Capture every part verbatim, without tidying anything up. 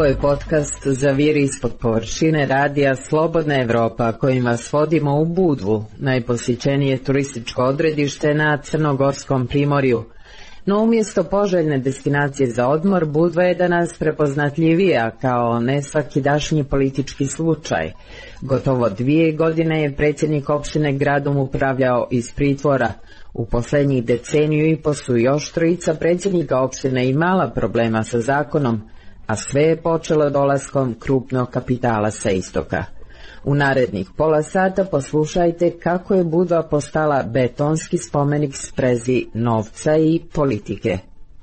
je podcast Zaviri ispod površine radija Slobodna Evropa, kojim vas vodimo u Budvu, najposjećenije turističko odredište na Crnogorskom primorju. No umjesto poželjne destinacije za odmor, Budva je danas prepoznatljivija kao nesvakidašnji politički slučaj. Gotovo dvije godine je predsjednik opštine gradom upravljao iz pritvora. U posljednjih deceniju i po su još trojica predsjednika opštine imala problema sa zakonom, a sve je počelo dolaskom krupnog kapitala sa istoka. U narednih pola sata poslušajte kako je Budva postala betonski spomenik sprezi novca i politike.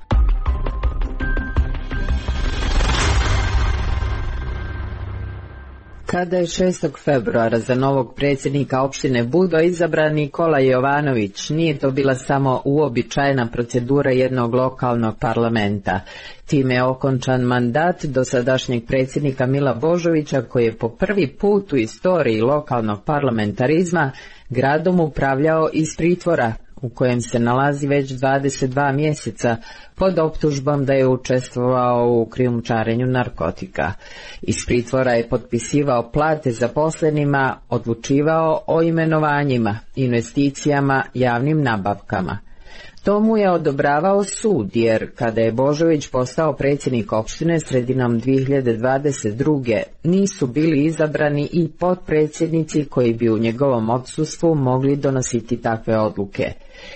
Kada je šestog februara za novog predsjednika opštine Budva izabran Nikola Jovanović, nije to bila samo uobičajena procedura jednog lokalnog parlamenta. Time je okončan mandat dosadašnjeg predsjednika Mila Božovića, koji je po prvi put u istoriji lokalnog parlamentarizma gradom upravljao iz pritvora, u kojem se nalazi već dvadeset dva mjeseca, pod optužbom da je učestvovao u krijumčarenju narkotika. Iz pritvora je potpisivao plate zaposlenima, odlučivao o imenovanjima, investicijama, javnim nabavkama. To mu je odobravao sud, jer kada je Božović postao predsjednik opštine sredinom dvije hiljade dvadeset druge nisu bili izabrani i potpredsjednici koji bi u njegovom odsustvu mogli donositi takve odluke.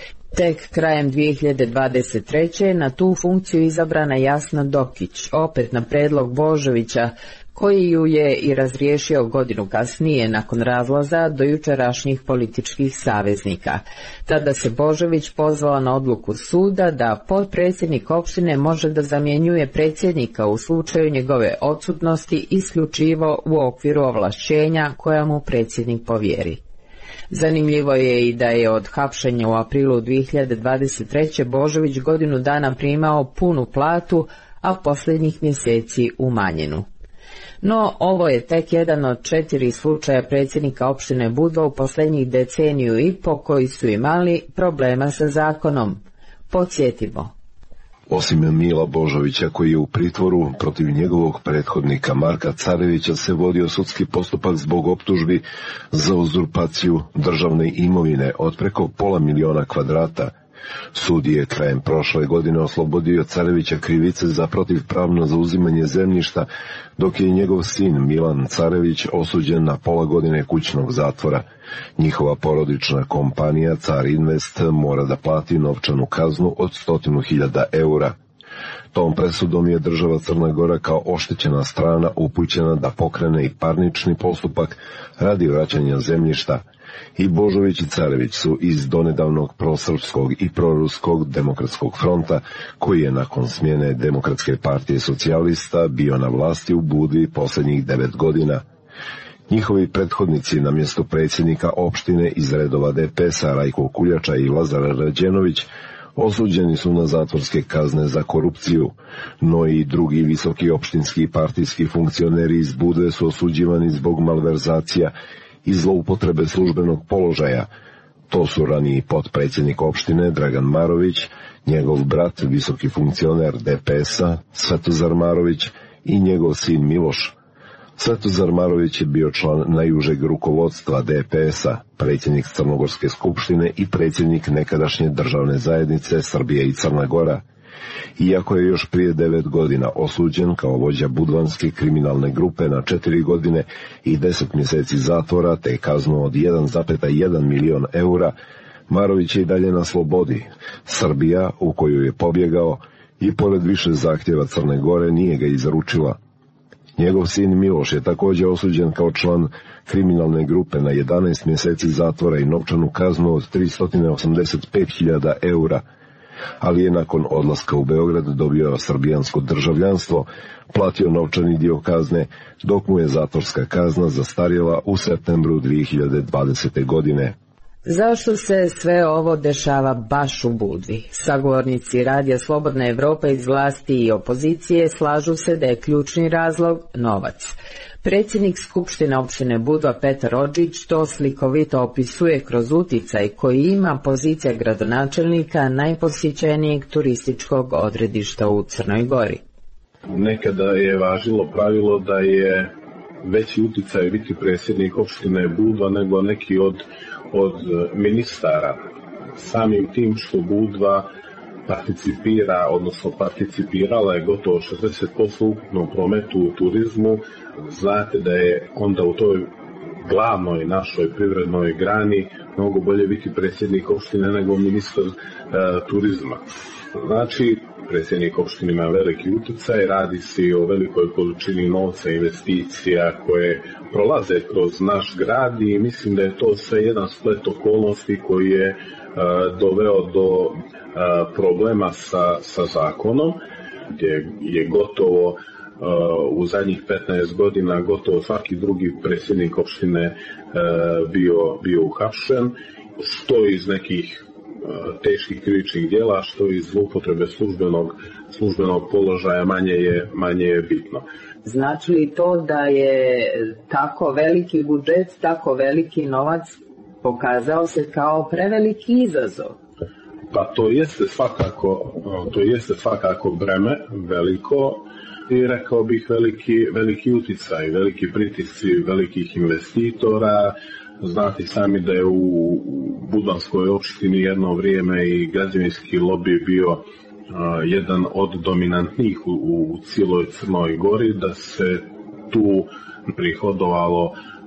Tek krajem dvije hiljade dvadeset treće na tu funkciju izabrana Jasna Dokić, opet na predlog Božovića, koji ju je i razriješio godinu kasnije nakon razlaza do jučerašnjih političkih saveznika. Tada se Božović pozvao na odluku suda da potpredsjednik opštine može da zamjenjuje predsjednika u slučaju njegove odsutnosti isključivo u okviru ovlašćenja koja mu predsjednik povjeri. Zanimljivo je i da je od hapšenja u aprilu dvije hiljade dvadeset treće Božović godinu dana primao punu platu, a posljednjih mjeseci umanjenu. No, ovo je tek jedan od četiri slučaja predsjednika opštine Budva u posljednjih deceniju i po koji su imali problema sa zakonom. Podsjetimo. Osim Mila Božovića, koji je u pritvoru, protiv njegovog prethodnika Marka Carevića se vodio sudski postupak zbog optužbi za uzurpaciju državne imovine od preko pola miliona kvadrata. Sud je krajem prošle godine oslobodio Carevića krivice za protivpravno zauzimanje zemljišta, dok je njegov sin Milan Carević osuđen na pola godine kućnog zatvora. Njihova porodična kompanija Car Invest mora da plati novčanu kaznu od stotinu hiljada eura. Tom presudom je država Crna Gora kao oštećena strana upućena da pokrene i parnični postupak radi vraćanja zemljišta. I Božović i Carević su iz donedavnog prosrpskog i proruskog demokratskog fronta, koji je nakon smjene Demokratske partije socijalista bio na vlasti u Budvi posljednjih devet godina. Njihovi prethodnici na mjestu predsjednika opštine iz redova D P S-a Rajko Kuljača i Lazar Rađenović osuđeni su na zatvorske kazne za korupciju, no i drugi visoki opštinski partijski funkcioneri iz Budve su osuđivani zbog malverzacija i zloupotrebe službenog položaja. To su raniji potpredsjednik opštine Dragan Marović, njegov brat, visoki funkcioner D P S-a Svetozar Marović i njegov sin Miloš. Svetozar Marović je bio član najužeg rukovodstva D P S-a, predsjednik Crnogorske skupštine i predsjednik nekadašnje državne zajednice Srbije i Crna Gora. Iako je još prije devet godina osuđen kao vođa budvanske kriminalne grupe na četiri godine i deset mjeseci zatvora te kaznu od jedan zarez jedan milion eura, Marović je i dalje na slobodi. Srbija, u koju je pobjegao, i pored više zahtjeva Crne Gore nije ga izručila. Njegov sin Miloš je također osuđen kao član kriminalne grupe na jedanaest mjeseci zatvora i novčanu kaznu od tristo osamdeset pet hiljada eura, ali je nakon odlaska u Beograd dobio srbijansko državljanstvo, platio novčani dio kazne, dok mu je zatvorska kazna zastarjela u septembru dvije hiljade dvadesete. godine. Zašto se sve ovo dešava baš u Budvi? Sagovornici Radija Slobodna Evropa iz vlasti i opozicije slažu se da je ključni razlog novac. Predsjednik Skupštine opštine Budva Petar Odžić to slikovito opisuje kroz uticaj koji ima pozicija gradonačelnika najposjećenijeg turističkog odredišta u Crnoj Gori. Nekada je važilo pravilo da je veći uticaj biti predsjednik opštine Budva nego neki od, od ministara. Samim tim što Budva participira, odnosno participirala je gotovo šezdeset posto ukupnom prometu u turizmu, znate da je onda u toj glavnoj našoj privrednoj grani mnogo bolje biti predsjednik opštine nego ministar e, turizma. Znači, predsjednik opštine ima veliki utjecaj, radi se o velikoj količini novca, investicija koje prolaze kroz naš grad i mislim da je to sve jedan splet okolnosti koji je uh, doveo do uh, problema sa, sa zakonom, gdje je gotovo uh, u zadnjih petnaest godina gotovo svaki drugi predsjednik opštine uh, bio, bio uhapšen, što iz nekih teških krivičnih djela, što iz zloupotrebe službenog, službenog položaja manje je, manje je bitno. Znači li to da je tako veliki budžet, tako veliki novac pokazao se kao preveliki izazov? Pa to jeste svakako, to jeste svakako breme veliko i rekao bih veliki, veliki uticaj, veliki pritisci velikih investitora. Znate sami da je u Budvanskoj opštini jedno vrijeme i građevinski lobby bio uh, jedan od dominantnijih u, u cijeloj Crnoj Gori, da se tu prihodovalo,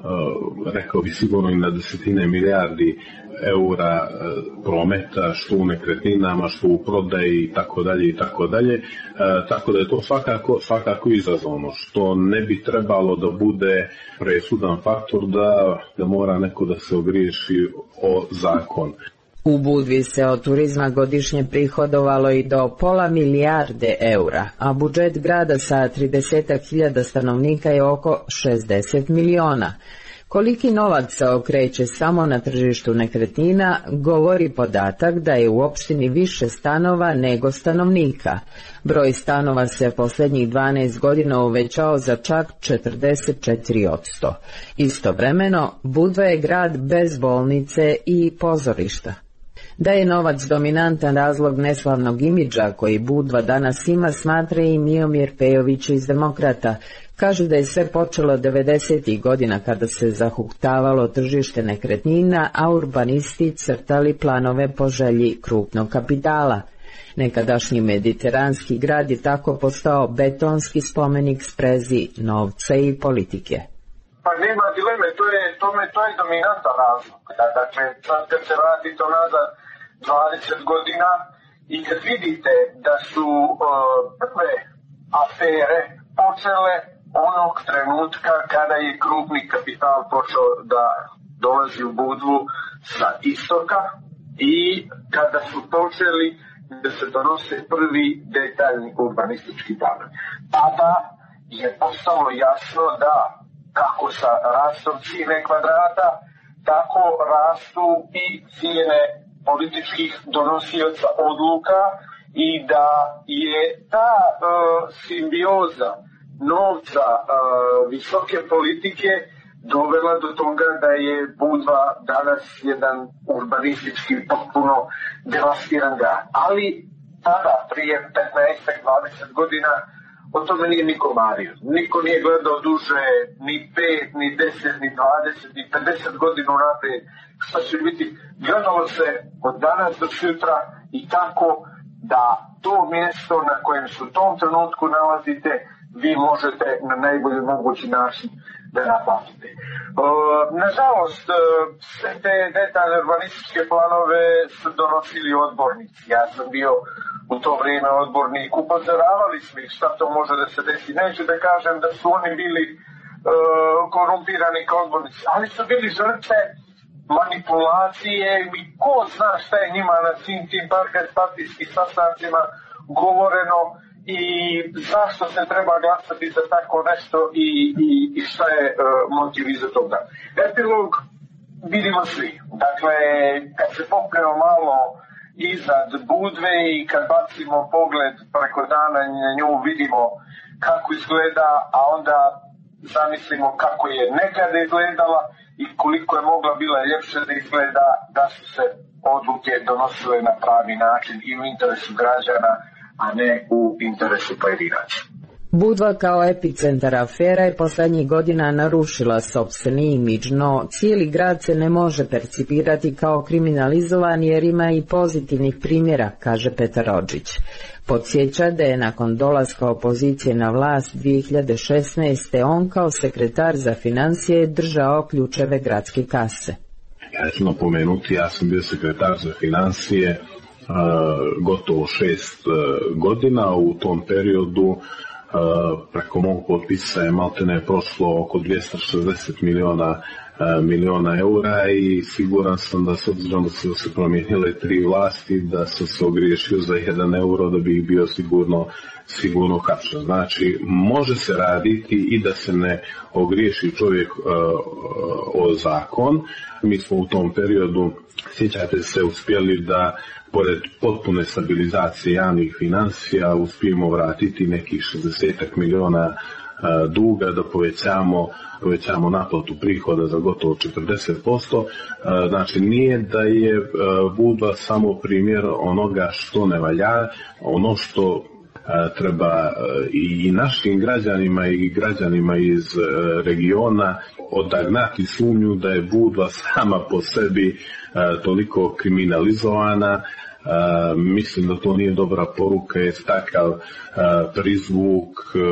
uh, rekao bi sigurno i na desetine milijardi eura uh, prometa, što u nekretninama, što u prodaji i tako dalje i tako dalje. Uh, tako da je to svakako, svakako izazovno, što ne bi trebalo da bude presudan faktor da, da mora neko da se ogriješi o zakon. U Budvi se od turizma godišnje prihodovalo i do pola milijarde eura, a budžet grada sa trideset hiljada stanovnika je oko šezdeset miliona. Koliki novac se okreće samo na tržištu nekretnina, govori podatak da je u opštini više stanova nego stanovnika. Broj stanova se posljednjih dvanaest godina uvećao za čak četrdeset četiri posto. Istovremeno, Budva je grad bez bolnice i pozorišta. Da je novac dominantan razlog neslavnog imidža koji Budva danas ima, smatra i Miomir Pejović iz Demokrata. Kaže da je sve počelo devedesetih godina kada se zahuktavalo tržište nekretnina, a urbanisti crtali planove po želji krupnog kapitala. Nekadašnji mediteranski grad je tako postao betonski spomenik sprezi novca i politike. Pa nema dileme, to je, to je, to je dominantan razlog. Dakle, sad kad se vratite nazad dvadeset godina i kad vidite da su uh, prve afere počele onog trenutka kada je krupni kapital počeo da dolazi u Budvu sa istoka i kada su počeli da se donose prvi detaljni urbanistički planovi. Tada je postalo jasno da kako sa rastom cijene kvadrata, tako rastu i cijene političkih donosioca odluka i da je ta uh, simbioza novca, uh, visoke politike dovela do toga da je Budva danas jedan urbanistički potpuno devastiran grad. Ali tada, prije petnaest do dvadeset godina, o tome nije niko mario. Niko nije gledao duže ni pet, ni deset, ni dvadeset, ni pedeset godina unaprijed šta će biti. Gledalo se od danas do sutra i tako da to mjesto na kojem se u tom trenutku nalazite vi možete na najbolji mogući način da naplatite. E, nažalost, sve te detaljne urbanističke planove su donosili odbornici. Ja sam bio u to vrijeme odbornik, upozoravali smo ih šta to može da se desi. Neću da kažem da su oni bili e, korumpirani kao odbornici, ali su bili žrtve manipulacije i ko zna šta je njima na svim tim partijskim sastancima govoreno i zašto se treba glasati za tako nešto i, i, i šta je uh, motiv iza toga. Epilog vidimo svi. Dakle, kad se popnemo malo iznad Budve i kad bacimo pogled preko dana na nju vidimo kako izgleda, a onda zamislimo kako je nekada izgledala i koliko je mogla bila ljepše da izgleda da su se odluke donosile na pravi način i u interesu građana, a ne u interesu pojedinaca. Budva kao epicentar afera je posljednjih godina narušila sopstveni imidž, no cijeli grad se ne može percipirati kao kriminalizovan jer ima i pozitivnih primjera, kaže Petar Rodžić. Podsjeća da je nakon dolaska opozicije na vlast dvije hiljade šesnaeste. on kao sekretar za financije držao ključeve gradske kase. Ja ću napomenuti, ja sam bio sekretar za financije uh, gotovo šest uh, godina. U tom periodu uh, preko mog potpisa je maltene prošlo oko dvjesto šezdeset miliona uh, miliona eura i siguran sam da s obzirom da su se promijenile tri vlasti, da sam se ogriješio za jedan euro da bi ih bio sigurno sigurno hapšen. Znači, može se raditi i da se ne ogriješi čovjek uh, o zakon. Mi smo u tom periodu, sjećate se, uspjeli da pored potpune stabilizacije javnih financija uspijemo vratiti nekih šezdeset miliona uh, duga, da povećamo, povećamo naplatu prihoda za gotovo četrdeset posto. Uh, znači, nije da je uh, Budva samo primjer onoga što ne valja, ono što treba i našim građanima i građanima iz regiona odagnati sumnju da je Budva sama po sebi toliko kriminalizovana. Mislim da to nije dobra poruka jer takav prizvuk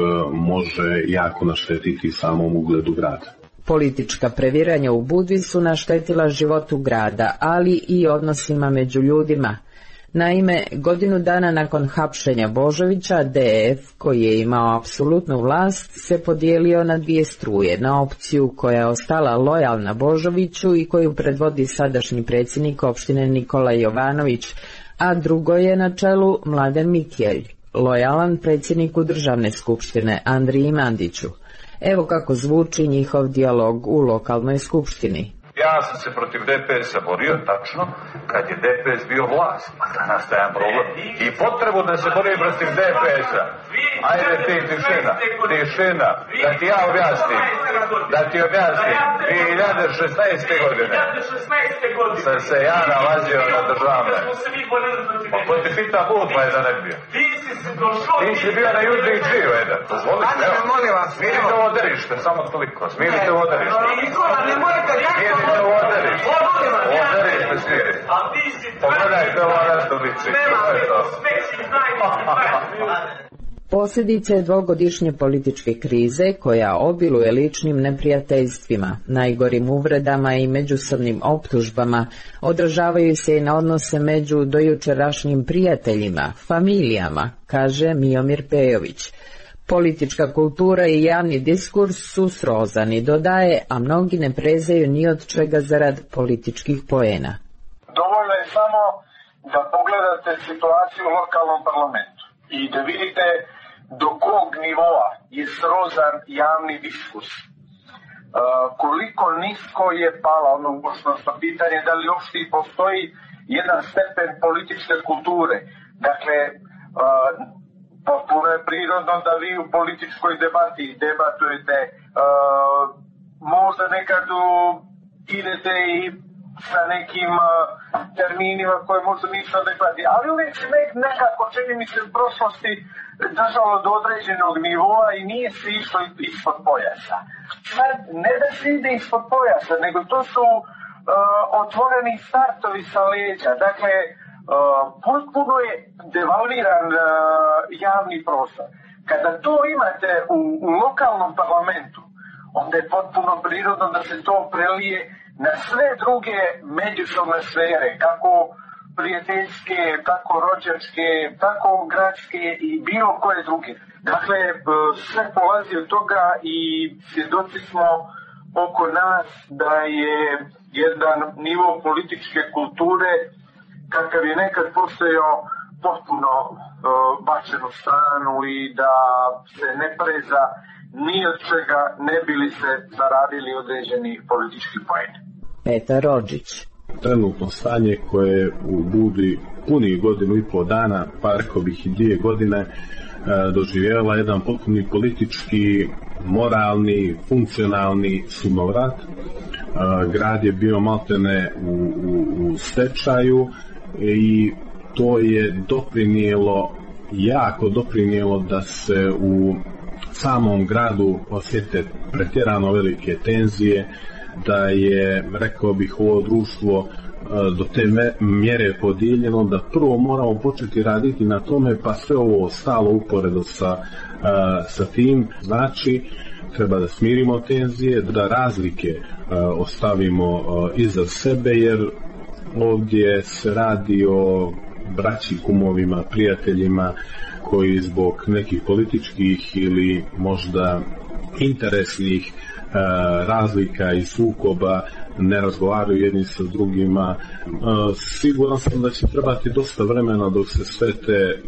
može jako naštetiti samom ugledu grada. Politička previranja u Budvi su naštetila životu grada, ali i odnosima među ljudima. Naime, godinu dana nakon hapšenja Božovića, D F, koji je imao apsolutnu vlast, se podijelio na dvije struje, na opciju koja je ostala lojalna Božoviću i koju predvodi sadašnji predsjednik opštine Nikola Jovanović, a drugo je na čelu Mladen Mikjelj, lojalan predsjedniku državne skupštine Andriji Mandiću. Evo kako zvuči njihov dijalog u lokalnoj skupštini. Ja sam se protiv D P S-a borio, tačno, kad je D P S bio vlast. A danas to je jedan problem. I potrebu da se borio protiv D P S-a. Ajde ti, tišina, tišina, da ti ja objasnim, da ti objasnim. dvije hiljade šesnaeste. godine sam se ja nalazio na državne. Pa ko ti pita Budva je da ne bio? Ti si bio na južni čiju, jedan. Dozvolite, evo. Smirite ovo derište, samo toliko. Smirite ovo derište. Smirite ovo derište. Ovo derište smirite. Pogledajte ovo nešto liči. Posljedice dvogodišnje političke krize, koja obiluje ličnim neprijateljstvima, najgorim uvredama i međusobnim optužbama, odražavaju se i na odnose među dojučerašnjim prijateljima, familijama, kaže Miomir Pejović. Politička kultura i javni diskurs su srozani, dodaje, a mnogi ne prezaju ni od čega zarad političkih poena. Dovoljno je samo da pogledate situaciju u lokalnom parlamentu i da vidite do kog nivoa je srozan javni diskurs. Uh, koliko nisko je pala, ono uopšteno pitanje da li uopšte postoji jedan stepen političke kulture. Dakle, uh, potpuno je prirodno da vi u političkoj debati debatujete, uh, možda nekad u, idete i sa nekim uh, terminima koje možda nisu adekvatni, ali uvijek se nek, nekako, čini mi se u prošlosti, držalo do određenog nivoa i nije se išlo ispod pojasa. Sad, ne da se ide ispod pojasa, nego to su uh, otvoreni startovi sa leđa. Dakle, uh, potpuno je devalviran uh, javni prostor. Kada to imate u, u lokalnom parlamentu, onda je potpuno prirodno da se to prelije na sve druge međusobne sfere, kako prijateljske, tako rođačke, tako gradske i bilo koje druge. Dakle, sve polazi od toga i svjedoci smo oko nas da je jedan nivo političke kulture, kakav je nekad postojao, potpuno uh, bačen u stranu i da se ne preza ni od čega ne bili se zaradili određeni politički poen. Petar Rodžić. Trenutno stanje koje u Budvi punih godinu i pol dana, pa rekao bih i dvije godine, doživjela jedan potpuni politički, moralni, funkcionalni sunovrat. Grad je bio maltene u, u, u stečaju i to je doprinijelo, jako doprinijelo da se u samom gradu osjete pretjerano velike tenzije, da je, rekao bih, ovo društvo do te mjere podijeljeno da prvo moramo početi raditi na tome, pa sve ovo ostalo uporedo sa, sa tim. Znači, treba da smirimo tenzije, da razlike ostavimo iza sebe, jer ovdje se radi o braći, kumovima, prijateljima koji zbog nekih političkih ili možda interesnih razlika i sukoba ne razgovaraju jedni sa drugima. Siguran sam da će trebati dosta vremena dok se sve te,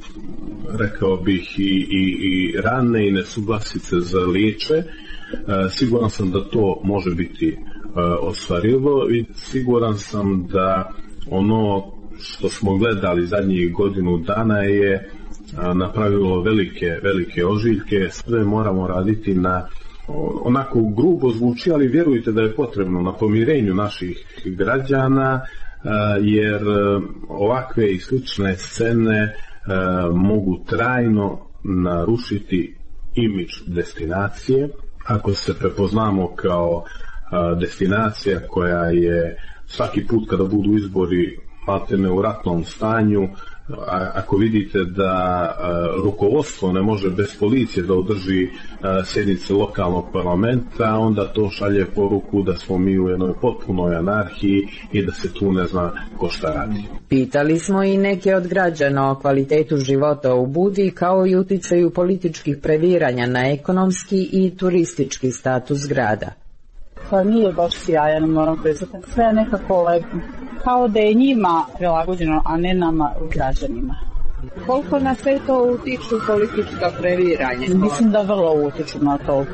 rekao bih, i, i, i rane i nesuglasice zaliječe. Siguran sam da to može biti ostvarivo i siguran sam da ono što smo gledali zadnjih godinu dana je napravilo velike, velike ožiljke. Sve moramo raditi na, onako grubo zvuči, ali vjerujte da je potrebno, na pomirenju naših građana, jer ovakve i slične scene mogu trajno narušiti imidž destinacije. Ako se prepoznamo kao destinacija koja je svaki put kada budu izbori maltene u ratnom stanju, a, ako vidite da a, rukovodstvo ne može bez policije da održi a, sjednice lokalnog parlamenta, onda to šalje poruku da smo mi u jednoj potpunoj anarhiji i da se tu ne zna ko šta radi. Pitali smo i neke od građana o kvalitetu života u Budi, kao i uticaju političkih previranja na ekonomski i turistički status grada. Pa nije baš sjajan, moram priznati. Sve je nekako lepo. Kao da je njima prilagođeno, a ne nama, građanima. Koliko na sve to utiču politička previranja? Mislim da vrlo utiču na to.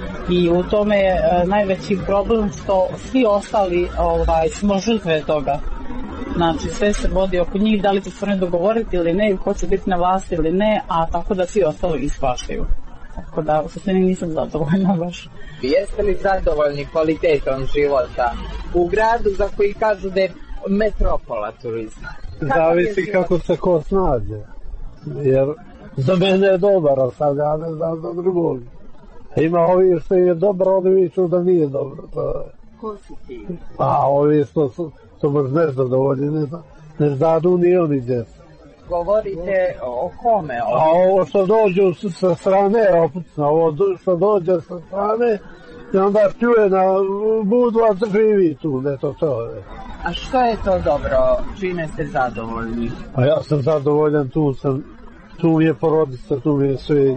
I u tome je e, najveći problem što svi ostali ovaj, smo žrtve toga. Znači sve se vodi oko njih, da li će se ne dogovoriti ili ne, ko će biti na vlasti ili ne, a tako da svi ostali ispaštaju. Tako da u suštini nisam zadovoljna baš. Jeste li zadovoljni kvalitetom života u gradu za koji kažu da je metropola turizma? Zavisi kako se ko snađe. Jer za mene je dobar, a sad ja ne znam za drugog. Ima ovi što je dobro, ovi viču da nije dobro. To je. Ko si ti? A ovi što su, su baš nezadovoljni, ne, ne znadu ni oni gdje. Govorite o kome? A ovo što dođu sa strane, opucno, ovo što dođe sa strane, i onda čuje na Budu, a živi tu, ne to to je. A što je to dobro? Čime ste zadovoljni? A ja sam zadovoljan, tu sam, tu mi je porodica, tu mi je sve,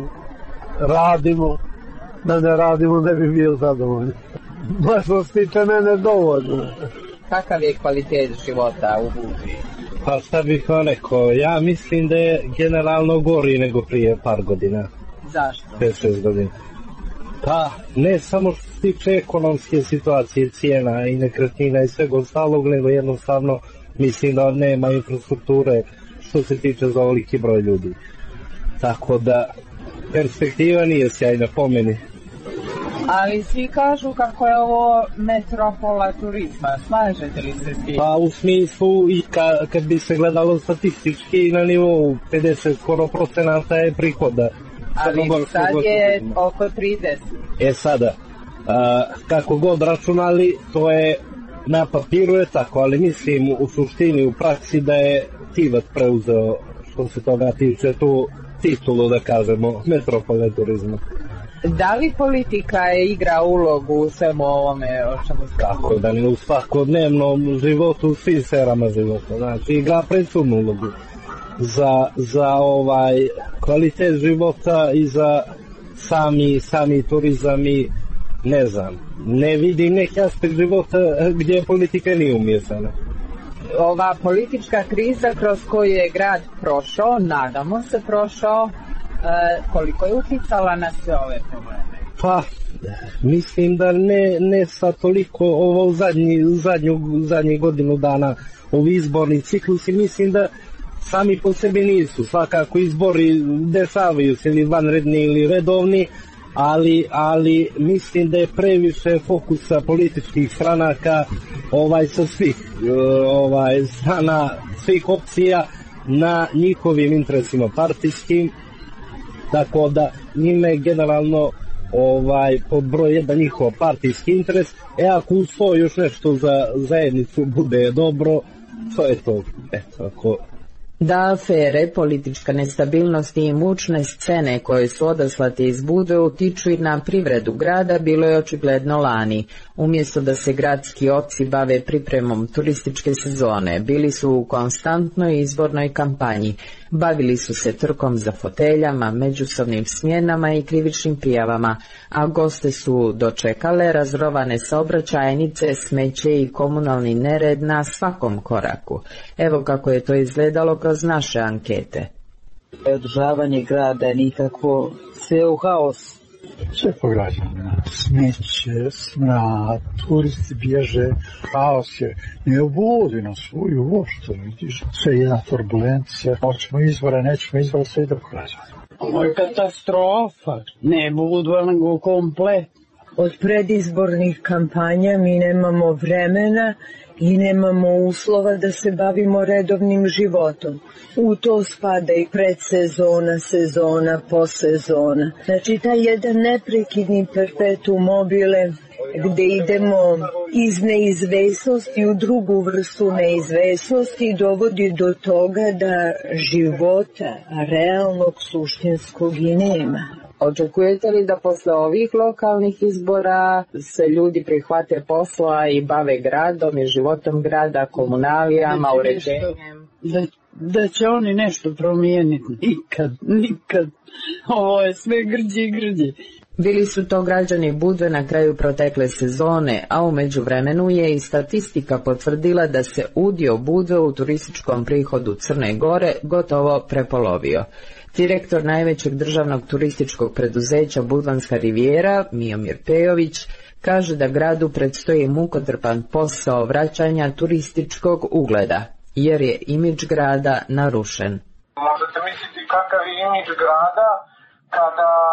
radimo, da ne radimo ne bi bio zadovoljan. Ma što se tiče mene dovoljno. Kakav je kvalitet života u Budi? Pa šta bih vam rekao, ja mislim da je generalno gori nego prije par godina. Zašto? pet šest godina. Pa ne samo što se tiče ekonomske situacije, cijena i nekretnina i svega ostalog, nego jednostavno mislim da nema infrastrukture što se tiče za ovoliki broj ljudi. Tako da perspektiva nije sjajna po meni. Ali svi kažu kako je ovo metropola turizma, slažete li se s tim? Pa u smislu, i ka, kad bi se gledalo statistički, na nivou pedeset skoro procenata je prihoda. Ali sad je oko trideset. E sada, a, kako god računali, to je na papiru je tako, ali mislim u suštini, u praksi da je Tivat preuzeo, što se toga tiče, tu titulu, da kažemo, metropole turizma. Da li politika igra ulogu u svemu ovome o čemu se Tako da ne u svakodnevnom životu, u svim sferama života. Znači igra presudnu ulogu za, za ovaj kvalitet života i za sami, sami turizam i ne znam, ne vidim neki aspekt života gdje politika nije umješana. Ova politička kriza kroz koju je grad prošao, nadamo se prošao, E, koliko je uticala na sve ove probleme? Pa, mislim da ne, ne sa toliko ovo u zadnji, zadnju, zadnji godinu dana ovi izborni ciklusi, mislim da sami po sebi nisu. Svakako izbori dešavaju se ili vanredni ili redovni, ali, ali mislim da je previše fokusa političkih stranaka ovaj, sa svih ovaj, strana, svih opcija na njihovim interesima partijskim. Tako da njima je generalno ovaj, pod broj jedan njihov partijski interes, e ako uz to još nešto za zajednicu bude dobro, to je to. Eto, ako... Da afere, politička nestabilnost i mučne scene koje su odaslate iz Budve utiču i na privredu grada bilo je očigledno lani. Umjesto da se gradski oci bave pripremom turističke sezone, bili su u konstantnoj izbornoj kampanji. Bavili su se trkom za foteljama, međusobnim smjenama i krivičnim prijavama, a goste su dočekale razrovane saobraćajnice, smeće i komunalni nered na svakom koraku. Evo kako je to izgledalo kroz naše ankete. Održavanje grada je nikakvo, sve u haos. Sve po građanima, smeće, smrad, turisti bježe, haos je, ne vodi na svoju uopšte, vidiš, sve je jedna turbulencija, hoćemo izbora, nećemo izbora, sve ide po građanima. Ovo je katastrofa, ne budu, nego komplet. Od predizbornih kampanja mi nemamo vremena i nemamo uslova da se bavimo redovnim životom. U to spada i predsezona, sezona, posezona. Znači, taj jedan neprekidni perpetuum mobile gde idemo iz neizvesnosti u drugu vrstu neizvesnosti dovodi do toga da života realnog, suštinskog i nema. Očekujete li da posle ovih lokalnih izbora se ljudi prihvate posla i bave gradom i životom grada, komunalijama, uređenjem? Da, da će oni nešto promijeniti. Nikad, nikad. Ovo je sve grđi i grđi. Bili su to građani Budve na kraju protekle sezone, a u međuvremenu je i statistika potvrdila da se udio Budve u turističkom prihodu Crne Gore gotovo prepolovio. Direktor najvećeg državnog turističkog preduzeća Budvanska rivijera, Miomir Pejović, kaže da gradu predstoji mukotrpan posao vraćanja turističkog ugleda, jer je imidž grada narušen. Možete misliti kakav je imidž grada kada e,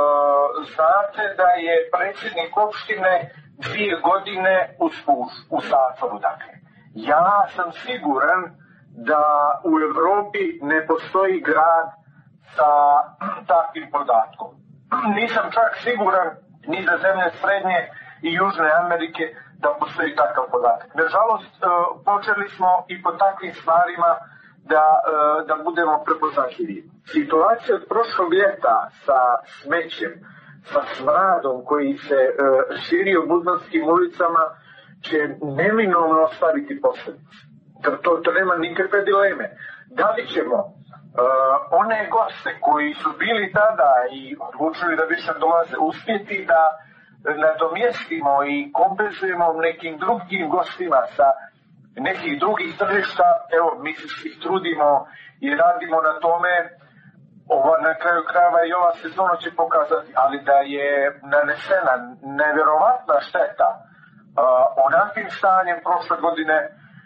znate da je predsjednik opštine dvije godine u, u zatvoru. Dakle, ja sam siguran da u Evropi ne postoji grad sa takvim podatkom. Nisam čak siguran ni za zemlje Srednje i Južne Amerike da postoji takav podatak. Nažalost, počeli smo i po takvim stvarima da, da budemo prepoznatljivi. Situacija od prošlog ljeta sa smećem, sa smradom koji se širio budvanskim ulicama će neminovno ostaviti posljedice. To, to nema nikakve dileme. Da li ćemo Uh, one goste koji su bili tada i odlučili da više dolaze uspjeti da nadomjestimo i kompenzujemo nekim drugim gostima sa nekih drugih tržišta, evo mi se svi trudimo i radimo na tome, ova, na kraju krajeva i ova sezona će pokazati, ali da je nanesena nevjerovatna šteta uh, onakvim stanjem prošle godine,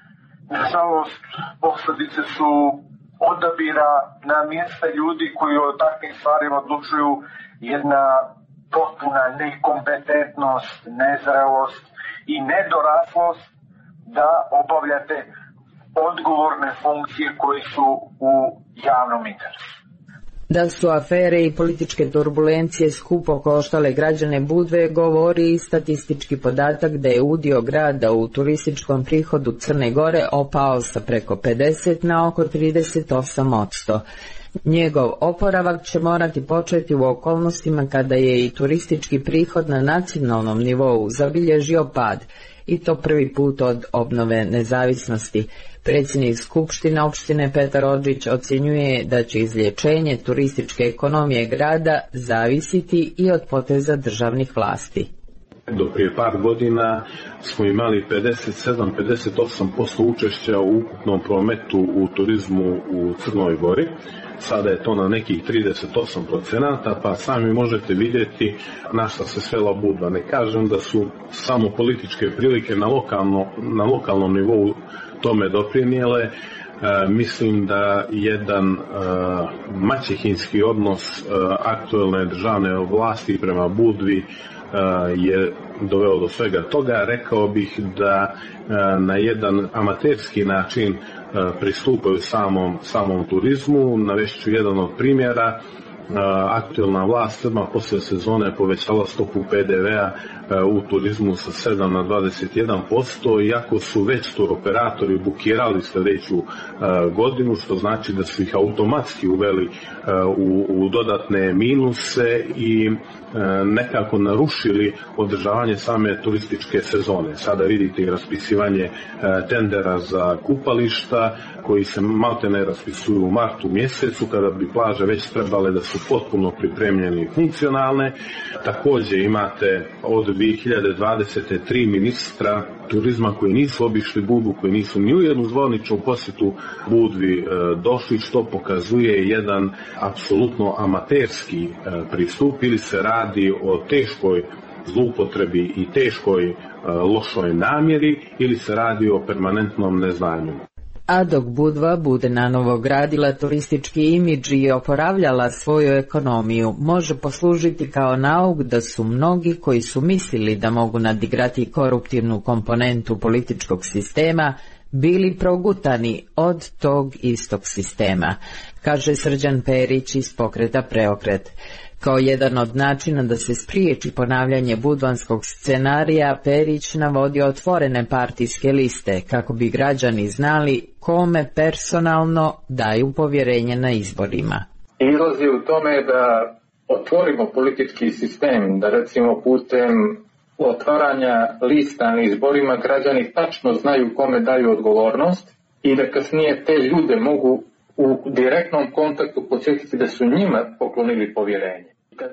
nažalost posljedice su odabira na mjesta ljudi koji o takvim stvarima odlučuju, jedna potpuna nekompetentnost, nezrelost i nedoraslost da obavljate odgovorne funkcije koje su u javnom interesu. Da su afere i političke turbulencije skupo koštale građane Budve govori i statistički podatak da je udio grada u turističkom prihodu Crne Gore opao sa preko pedeset na oko trideset osam posto. Njegov oporavak će morati početi u okolnostima kada je i turistički prihod na nacionalnom nivou zabilježio pad, i to prvi put od obnove nezavisnosti. Predsjednik Skupštine opštine Petar Odžić ocjenjuje da će izlječenje turističke ekonomije grada zavisiti i od poteza državnih vlasti. Do prije par godina smo imali pedeset sedam do pedeset osam posto učešća u ukupnom prometu u turizmu u Crnoj Gori. Sada je to na nekih trideset osam procenata, pa sami možete vidjeti na šta se svela Budva. Ne kažem da su samo političke prilike na, lokalno, na lokalnom nivou tome doprinijele. E, mislim da jedan e, maćehinski odnos e, aktuelne državne vlasti prema Budvi e, je doveo do svega toga. Rekao bih da e, na jedan amaterski način pristupaju samom, samom turizmu. Navešću jedan od primjera. aktualna vlast odmah poslije sezone povećala stopu P D V-a u turizmu sa sedam na dvadeset jedan posto, iako su već turoperatori bukirali sljedeću godinu, što znači da su ih automatski uveli u, u dodatne minuse i nekako narušili održavanje same turističke sezone. Sada vidite i raspisivanje tendera za kupališta koji se maltene raspisuju u martu mjesecu, kada bi plaže već trebale da su potpuno pripremljene i funkcionalne. Također imate od dvije hiljade dvadesete tri ministra turizma koji nisu obišli Budvu, koji nisu ni u jednu zvoničnu posjetu Budvi došli, što pokazuje jedan apsolutno amaterski pristup, ili se radi o teškoj zloupotrebi i teškoj lošoj namjeri, ili se radi o permanentnom neznanju. A dok Budva bude nanovo gradila turistički imidž i oporavljala svoju ekonomiju, može poslužiti kao nauk da su mnogi koji su mislili da mogu nadigrati koruptivnu komponentu političkog sistema bili progutani od tog istog sistema, kaže Srđan Perić iz pokreta Preokret. Kao jedan od načina da se spriječi ponavljanje budvanskog scenarija, Perić navodi otvorene partijske liste kako bi građani znali kome personalno daju povjerenje na izborima. Izlazi u tome da otvorimo politički sistem, da recimo putem otvaranja lista na izborima građani tačno znaju kome daju odgovornost i da kasnije te ljude mogu u direktnom kontaktu podsjetiti da su njima poklonili povjerenje.